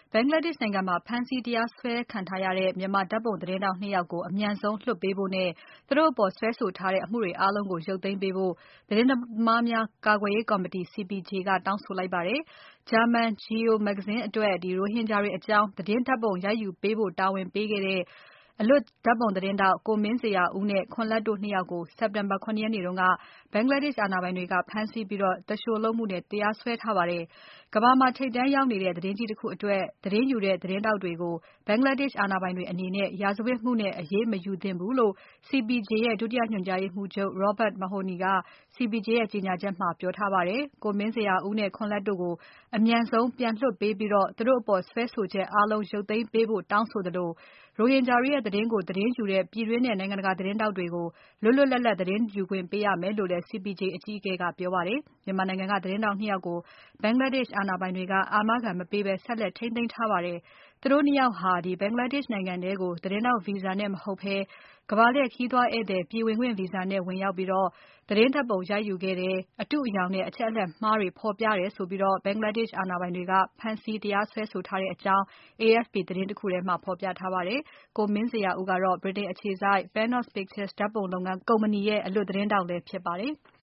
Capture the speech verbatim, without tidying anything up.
Bangladesh နိုင်ငံမှာ ဖမ်းဆီးတရားစွဲခံထားရတဲ့ မြန်မာဓါတ်ပုံသတင်းထောက် ၂ ယောက်ကို အမြန်ဆုံးလွှတ်ပေးဖို့နဲ့ သူတို့အပေါ်စွဲဆိုထားတဲ့ အမှုတွေအားလုံးကို ရုပ်သိမ်းပေးဖို့ သတင်းသမားများကာကွယ်ရေးကော်မတီ C P J ကတောင်းဆိုလိုက်ပါတယ်။ ဂျာမန် Geo မဂ္ဂဇင်းအတွက် ရိုဟင်ဂျာတွေအကြောင်း သတင်းဓါတ်ပုံရိုက်ယူပေးဖို့ တာဝန်ပေးခဲ့တဲ့ အလွတ်ဓါတ်ပုံသတင်းထောက် ကိုမင်းဇေယျာဦးနဲ့ ခွန်လတ်တို့ ၂ ယောက်ကို စက်တင်ဘာ ၇ ရက်နေ့က Bangladesh အာဏာပိုင်တွေက ဖမ်းဆီးပြီး သူလျှိုလုပ်မှုနဲ့ တရားစွဲထားပါတယ်။ ကမ္ဘာမှာထိပ်တန်းရောက်နေတဲ့ သတင်းကြီးတခုအတွက် သတင်းယူတဲ့ သတင်းထောက်တွေကို Bangladesh အာဏာပိုင်တွေအနေနဲ့ ရာဇဝတ်မှုနဲ့ အရေးမယူသင့်ဘူးလို့ C P J ရဲ့ ဒုတိယညွှန်ကြားရေးမှူးချုပ် Robert Mahoney က C P J ရဲ့ကြေညာချက်မှာ ပြောထားပါတယ်။ ကိုမင်းဇေယျာဦးနဲ့ ခွန်လတ်တို့ကို အမြန်ဆုံးပြန်လွှတ်ပေးပြီး သူတို့အပေါ်စွဲဆိုချက်အားလုံး ရုပ်သိမ်းပေးဖို့ တောင်းဆိုသလို ရိုဟင်ဂျာတွေရဲ့ သတင်းကို သတင်းယူတဲ့ ပြည်တွင်းနဲ့ နိုင်ငံတကာသတင်းထောက်တွေကို လွတ်လွတ်လပ်လပ် သတင်းယူခွင့်ပေးရမယ်လို့လည်း C P J အကြီးအကဲက ပြောပါတယ်။ မြန်မာနိုင်ငံက သတင်းထောက် ၂ ယောက်ကို Bangladesh အာဏာပိုင်တွေက အာမခံမပေးဘဲ ဆက်လက်ထိန်းသိမ်းထားပါတယ်။ သူတို့ ၂ ယောက်ဟာ Bangladesh နိုင်ငံထဲကို သတင်းထောက် Visa နဲ့မဟုတ်ဘဲ ကမ္ဘာလှည့်ခရီးသွားဧည့်သည် ပြည်ဝင်ခွင့် Visa နဲ့ဝင်ရောက်ပြီး သတင်းဓါတ်ပုံရိုက်ယူခဲ့တယ်။ အတုအယောင်နဲ့ အချက်အလက်မှားတွေ ဖော်ပြတယ်ဆိုပြီး Bangladesh အာဏာပိုင်တွေက ဖမ်းဆီးတရားစွဲဆိုထားတဲ့အကြောင်း A F P သတင်းတခုထဲမှာ ဖော်ပြထားပါတယ်။ ကိုမင်းဇေယျာဦးကတော့ ဗြိတိန်အခြေစိုက် Panos Pictures ဓါတ်ပုံလုပ်ငန်းကုမ္ပဏီရဲ့ အလွတ်သတင်းထောက်လည်းဖြစ်ပါတယ်။